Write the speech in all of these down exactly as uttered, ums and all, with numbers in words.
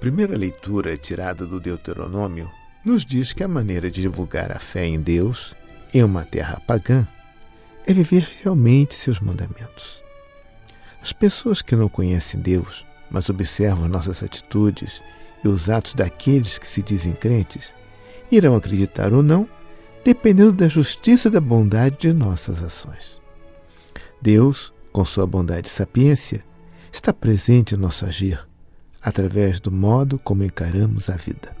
primeira leitura, tirada do Deuteronômio, nos diz que a maneira de divulgar a fé em Deus, em uma terra pagã, é viver realmente seus mandamentos. As pessoas que não conhecem Deus, mas observam nossas atitudes e os atos daqueles que se dizem crentes, irão acreditar ou não, dependendo da justiça e da bondade de nossas ações. Deus, com sua bondade e sapiência, está presente em nosso agir, através do modo como encaramos a vida.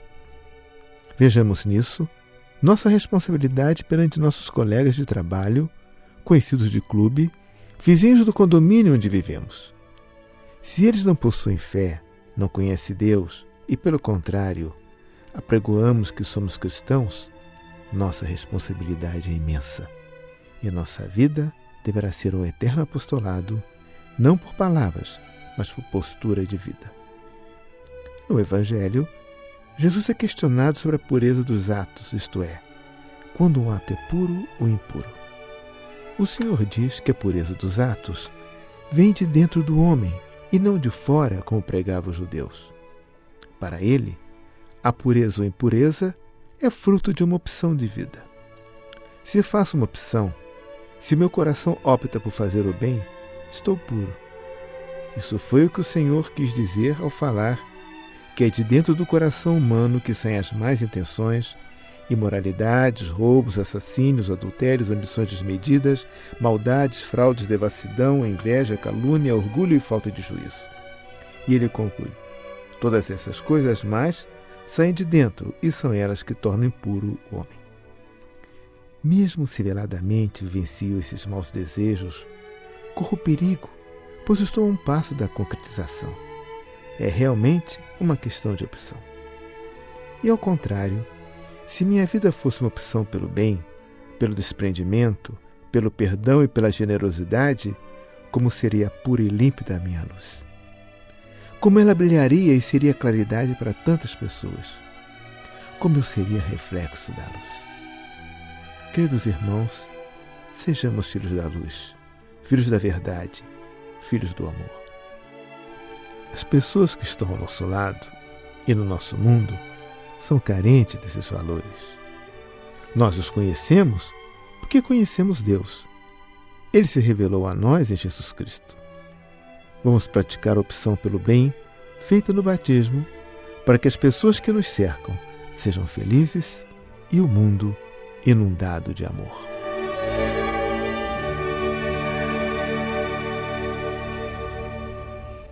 Vejamos nisso nossa responsabilidade perante nossos colegas de trabalho, conhecidos de clube, vizinhos do condomínio onde vivemos. Se eles não possuem fé, não conhecem Deus e, pelo contrário, apregoamos que somos cristãos, nossa responsabilidade é imensa e nossa vida deverá ser um eterno apostolado, não por palavras, mas por postura de vida. No Evangelho, Jesus é questionado sobre a pureza dos atos, isto é, quando um ato é puro ou impuro. O Senhor diz que a pureza dos atos vem de dentro do homem e não de fora, como pregavam os judeus. Para ele, a pureza ou impureza é fruto de uma opção de vida. Se faço uma opção, se meu coração opta por fazer o bem, estou puro. Isso foi o que o Senhor quis dizer ao falar que é de dentro do coração humano que saem as más intenções, imoralidades, roubos, assassínios, adultérios, ambições desmedidas, maldades, fraudes, devassidão, inveja, calúnia, orgulho e falta de juízo. E ele conclui: todas essas coisas mais saem de dentro e são elas que tornam impuro o homem. Mesmo se veladamente vivencio esses maus desejos, corro perigo, pois estou a um passo da concretização. É realmente uma questão de opção. E ao contrário, se minha vida fosse uma opção pelo bem, pelo desprendimento, pelo perdão e pela generosidade, como seria pura e límpida a minha luz? Como ela brilharia e seria claridade para tantas pessoas? Como eu seria reflexo da luz? Queridos irmãos, sejamos filhos da luz, filhos da verdade, filhos do amor. As pessoas que estão ao nosso lado e no nosso mundo são carentes desses valores. Nós os conhecemos porque conhecemos Deus. Ele se revelou a nós em Jesus Cristo. Vamos praticar a opção pelo bem feita no batismo para que as pessoas que nos cercam sejam felizes e o mundo inundado de amor.